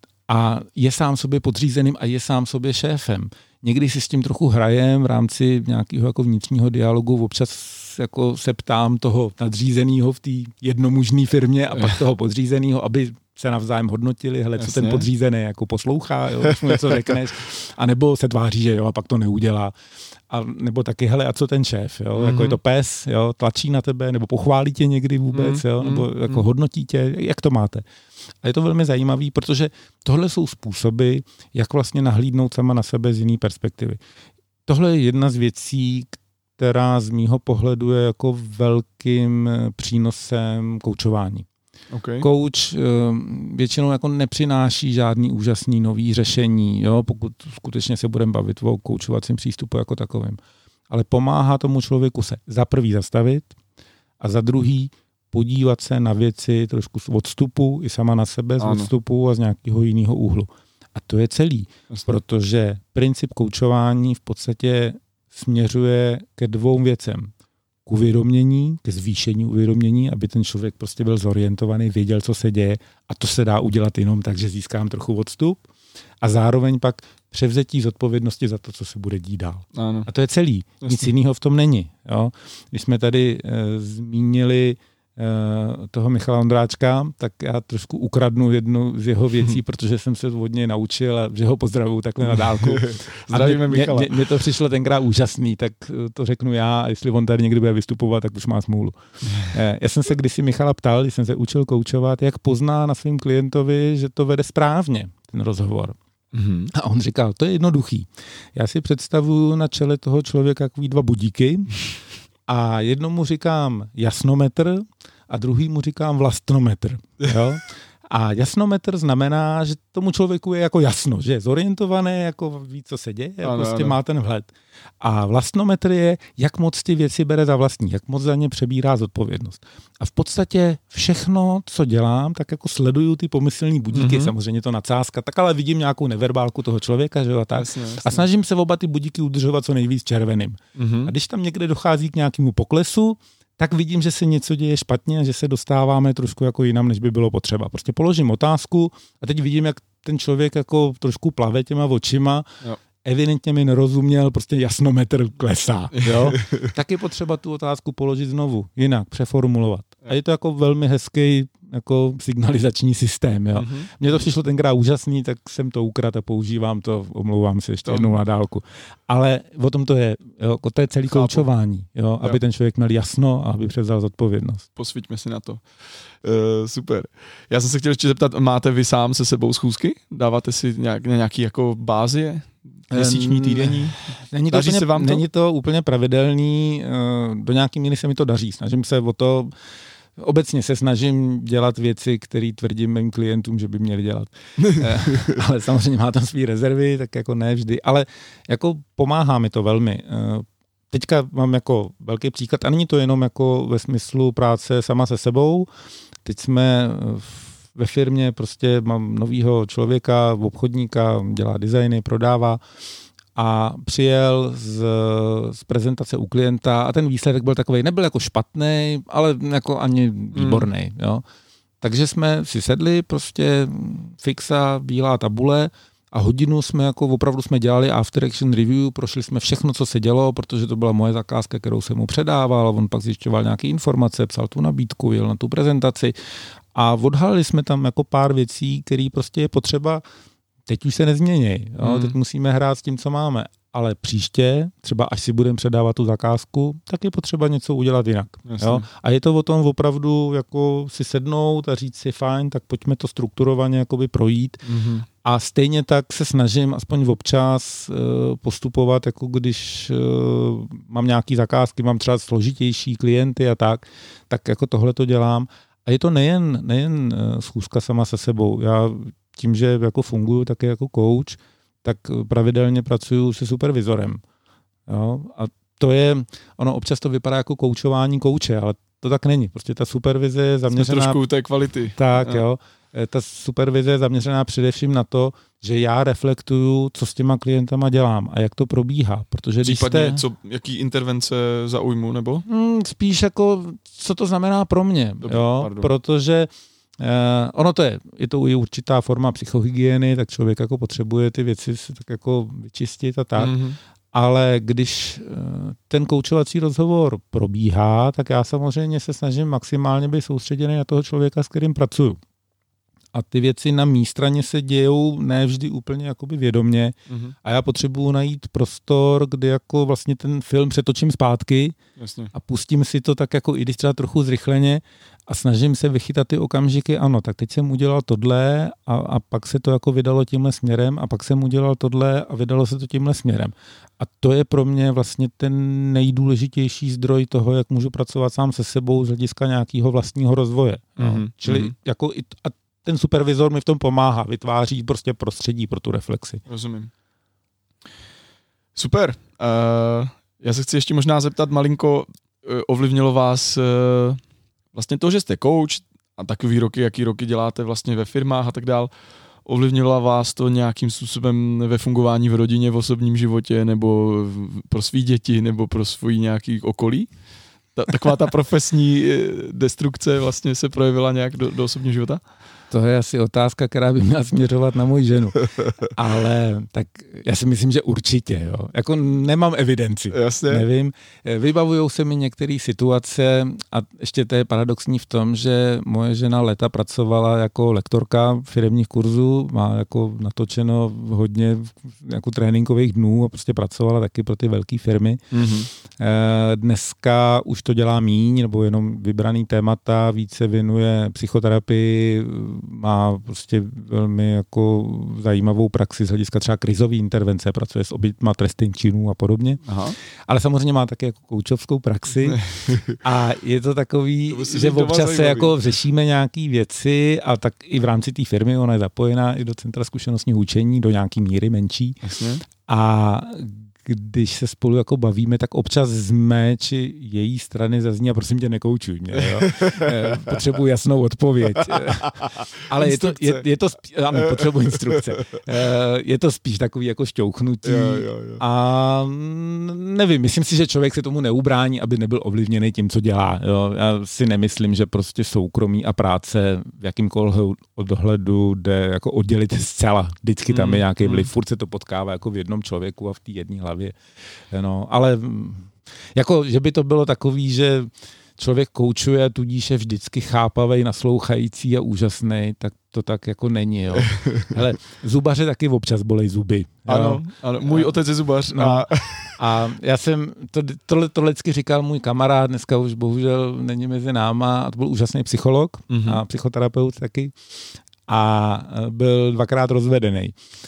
A je sám sobě podřízeným a je sám sobě šéfem. Někdy si s tím trochu hrajem v rámci nějakého jako vnitřního dialogu, občas jako se ptám toho nadřízenýho v té jednomužné firmě a pak toho podřízenýho, aby se navzájem hodnotili, hele, co ten podřízený jako poslouchá, jo, když mu něco řekneš, a nebo se tváří, že jo, a pak to neudělá. A nebo taky, hele, a co ten šéf, jo, jako je to pes, jo, tlačí na tebe, nebo pochválí tě někdy vůbec, jo, nebo jako hodnotí tě, jak to máte. A je to velmi zajímavý, protože tohle jsou způsoby, jak vlastně nahlídnout sama na sebe z jiné perspektivy. Tohle je jedna z věcí, která z mýho pohledu je jako velkým přínosem koučování. Okay. Coach většinou jako nepřináší žádný úžasný nový řešení, jo, pokud skutečně se budeme bavit o koučovacím přístupu jako takovém. Ale pomáhá tomu člověku se za prvý zastavit a za druhý podívat se na věci trošku z odstupu, i sama na sebe z odstupu a z nějakého jiného úhlu. A to je celý, protože princip koučování v podstatě směřuje ke 2 věcem. K uvědomění, ke zvýšení uvědomění, aby ten člověk prostě byl zorientovaný, věděl, co se děje, a to se dá udělat jenom tak, že získám trochu odstup, a zároveň pak převzetí zodpovědnosti za to, co se bude dít dál. Ano. A to je celý. Nic jiného v tom není. Jo? Když jsme tady zmínili toho Michala Ondráčka, tak já trošku ukradnu jednu z jeho věcí, protože jsem se od něj naučil a že ho pozdravuju takhle na dálku. Zdravíme Michala. Mně to přišlo tenkrát úžasný, tak to řeknu já, a jestli on tady někdy bude vystupovat, tak už má smůlu. Já jsem se kdysi Michala ptal, když jsem se učil koučovat, jak pozná na svým klientovi, že to vede správně, ten rozhovor. A on říkal, to je jednoduchý. Já si představuju na čele toho člověka takový 2 budíky, a jednomu říkám jasnometr a druhýmu říkám vlastnometr. Jo? A jasnometr znamená, že tomu člověku je jako jasno, že je zorientovaný, jako ví, co se děje, a prostě má ten vhled. A vlastnometr je, jak moc ty věci bere za vlastní, jak moc za ně přebírá zodpovědnost. A v podstatě všechno, co dělám, tak jako sleduju ty pomyslný budíky, samozřejmě to nadsázka, tak ale vidím nějakou neverbálku toho člověka, že jo, a tak. Jasně. A snažím se oba ty budíky udržovat co nejvíc červeným. A když tam někde dochází k nějakému poklesu, tak vidím, že se něco děje špatně a že se dostáváme trošku jako jinam, než by bylo potřeba. Prostě položím otázku a teď vidím, jak ten člověk jako trošku plave těma očima, jo. Evidentně mi nerozuměl, prostě jasnometr klesá. Jo? Tak je potřeba tu otázku položit znovu, jinak, přeformulovat. A je to jako velmi hezký jako signalizační systém. Jo? Mně to přišlo tenkrát úžasný, tak jsem to ukradl a používám to, omlouvám se ještě jednou na dálku. Ale o tom to je, jo? To je celý koučování, jo? Aby ten člověk měl jasno a aby převzal zodpovědnost. Posvíťme si na to. Super. Já jsem se chtěl ještě zeptat, máte vy sám se sebou schůzky? Dáváte si na nějaký jako bázi? Měsíční, týdenní? Není to úplně pravidelný, do nějaký míry se mi to daří. Snažím se o to, obecně se snažím dělat věci, které tvrdím mým klientům, že by měli dělat. Ale samozřejmě má tam svý rezervy, tak jako ne vždy, ale jako pomáhá mi to velmi. Teďka mám jako velký příklad, a není to jenom jako ve smyslu práce sama se sebou. Teď jsme ve firmě, prostě mám novýho člověka, obchodníka, dělá designy, prodává a přijel z prezentace u klienta a ten výsledek byl takovej, nebyl jako špatný, ale jako ani výborný. Jo. Takže jsme si sedli, prostě fixa, bílá tabule a hodinu jsme jako opravdu jsme dělali after action review, prošli jsme všechno, co se dělo, protože to byla moje zakázka, kterou jsem mu předával, on pak zjišťoval nějaké informace, psal tu nabídku, jel na tu prezentaci a odhalili jsme tam jako pár věcí, které prostě je potřeba, teď už se nezmění, teď musíme hrát s tím, co máme, ale příště, třeba až si budeme předávat tu zakázku, tak je potřeba něco udělat jinak. Jo? A je to o tom opravdu jako si sednout a říct si fajn, tak pojďme to strukturovaně jakoby projít. A stejně tak se snažím aspoň občas postupovat, jako když mám nějaký zakázky, mám třeba složitější klienty a tak jako tohle to dělám. A je to nejen schůzka sama se sebou. Já tím, že jako funguju také jako coach, tak pravidelně pracuju se supervizorem. Jo? A to je, ono občas to vypadá jako koučování kouče, ale to tak není. Prostě ta supervize je zaměřená... Jsme trošku té kvality. Tak, jo. Ta supervize je zaměřená především na to, že já reflektuju, co s těma klientama dělám a jak to probíhá. Protože případně jaký intervence zaujmu, nebo? Spíš jako, co to znamená pro mě. Dobře, jo? Protože ono je to i určitá forma psychohygieny, tak člověk jako potřebuje ty věci se tak jako vyčistit a tak. Ale když ten koučovací rozhovor probíhá, tak já samozřejmě se snažím maximálně být soustředěný na toho člověka, s kterým pracuju. A ty věci na mý straně se dějou ne vždy úplně jakoby vědomně a já potřebuju najít prostor, kde jako vlastně ten film přetočím zpátky. Jasně. A pustím si to tak jako i když třeba trochu zrychleně a snažím se vychytat ty okamžiky, ano, tak teď jsem udělal tohle a pak se to jako vydalo tímhle směrem a pak jsem udělal tohle a vydalo se to tímhle směrem. A to je pro mě vlastně ten nejdůležitější zdroj toho, jak můžu pracovat sám se sebou z hlediska nějakého vlastního rozvoje. Čili jako ten supervizor mi v tom pomáhá, vytváří prostě prostředí pro tu reflexi. Rozumím. Super. Já se chci ještě možná zeptat malinko, ovlivnilo vás vlastně to, že jste coach a takový roky, jaký roky děláte vlastně ve firmách a tak dál, ovlivnilo vás to nějakým způsobem ve fungování v rodině, v osobním životě nebo pro svý děti nebo pro svůj nějaký okolí? Taková ta profesní destrukce vlastně se projevila nějak do osobního života? To je asi otázka, která by měla směřovat na moji ženu. Ale tak já si myslím, že určitě. Jo. Jako nemám evidenci. Jasně. Nevím. Vybavujou se mi některé situace a ještě to je paradoxní v tom, že moje žena léta pracovala jako lektorka firemních kurzů, má jako natočeno hodně jako tréninkových dnů a prostě pracovala taky pro ty velké firmy. Dneska už to dělá míň, nebo jenom vybraný témata, více věnuje psychoterapii, má prostě velmi jako zajímavou praxi z hlediska třeba krizové intervence, pracuje s oběťma trestných činů a podobně. Aha. Ale samozřejmě má také jako koučovskou praxi a je to takový, že občas se jako řešíme nějaký věci a tak i v rámci té firmy, ona je zapojená i do Centra zkušenostního učení, do nějaký míry menší. Jasně. A když se spolu jako bavíme, tak občas z mé či její strany zazní a prosím tě, nekoučuj mě. Jo? Potřebuji jasnou odpověď. Ale je to ano, potřebuji instrukce. Je to spíš takový jako šťouchnutí. Jo. A nevím, myslím si, že člověk se tomu neubrání, aby nebyl ovlivněný tím, co dělá. Jo? Já si nemyslím, že prostě soukromí a práce v jakýmkoliv odhledu jde jako oddělit zcela. Vždycky tam je nějaký vliv. Furt se to potkává jako v jednom člověku a v té jedné hlavě. No, ale jako, že by to bylo takový, že člověk koučuje, tudíž je vždycky chápavej, naslouchající a úžasný, tak to tak jako není. Jo. Hele, zubaře taky občas bolej zuby. Ano, můj otec je zubař. No. A já jsem, tohle vždycky říkal můj kamarád, dneska už bohužel není mezi náma, a to byl úžasný psycholog a psychoterapeut taky a byl 2krát rozvedený.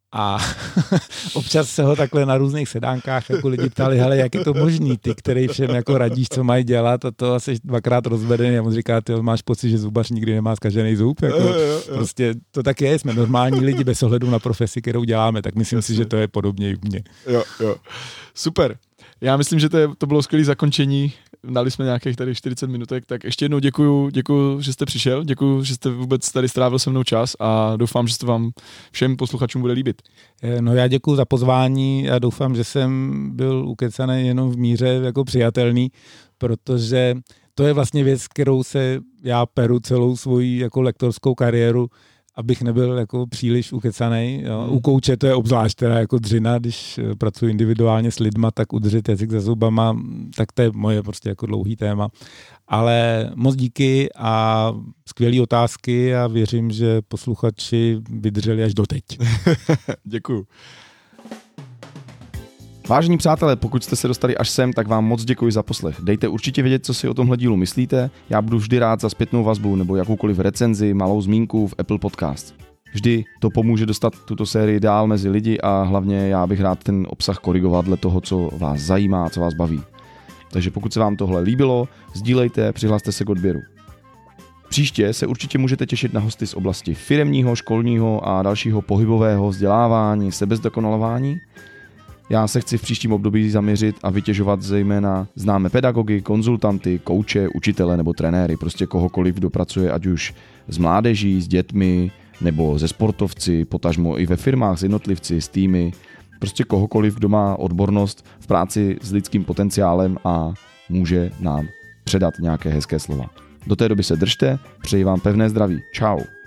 A občas se ho takhle na různých sedánkách jako lidi ptali, hele, jak je to možný, ty, který všem jako radíš, co mají dělat, a to asi dvakrát rozvedený a on říká, ty máš pocit, že zubař nikdy nemá zkažený zub, jako, prostě to tak je, jsme normální lidi bez ohledu na profesi, kterou děláme, tak myslím si, že to je podobně i u mě. Jo. Super. Já myslím, že to bylo skvělé zakončení. Dali jsme nějakých tady 40 minutek, tak ještě jednou děkuju, že jste přišel, děkuju, že jste vůbec tady strávil se mnou čas a doufám, že se to vám všem posluchačům bude líbit. No já děkuju za pozvání a doufám, že jsem byl ukecaný jenom v míře jako přijatelný, protože to je vlastně věc, kterou se já peru celou svoji jako lektorskou kariéru, abych nebyl jako příliš ukecanej. U kouče to je obzvlášť teda jako dřina, když pracuji individuálně s lidma, tak udržet jazyk za zubama, tak to je moje prostě jako dlouhý téma. Ale moc díky a skvělý otázky a věřím, že posluchači vydrželi až doteď. Děkuju. Vážení přátelé, pokud jste se dostali až sem, tak vám moc děkuji za poslech. Dejte určitě vědět, co si o tomhle dílu myslíte. Já budu vždy rád za zpětnou vazbu nebo jakoukoliv recenzi, malou zmínku v Apple Podcast. Vždy to pomůže dostat tuto sérii dál mezi lidi a hlavně já bych rád ten obsah korigoval dle toho, co vás zajímá, co vás baví. Takže pokud se vám tohle líbilo, sdílejte, přihlaste se k odběru. Příště se určitě můžete těšit na hosty z oblasti firemního, školního a dalšího pohybového vzdělávání, sebezdokonalování. Já se chci v příštím období zaměřit a vytěžovat zejména známé pedagogy, konzultanty, kouče, učitele nebo trenéry, prostě kohokoliv, kdo pracuje ať už s mládeží, s dětmi nebo se sportovci, potažmo i ve firmách s jednotlivci, s týmy, prostě kohokoliv, kdo má odbornost v práci s lidským potenciálem a může nám předat nějaké hezké slova. Do té doby se držte, přeji vám pevné zdraví. Čau.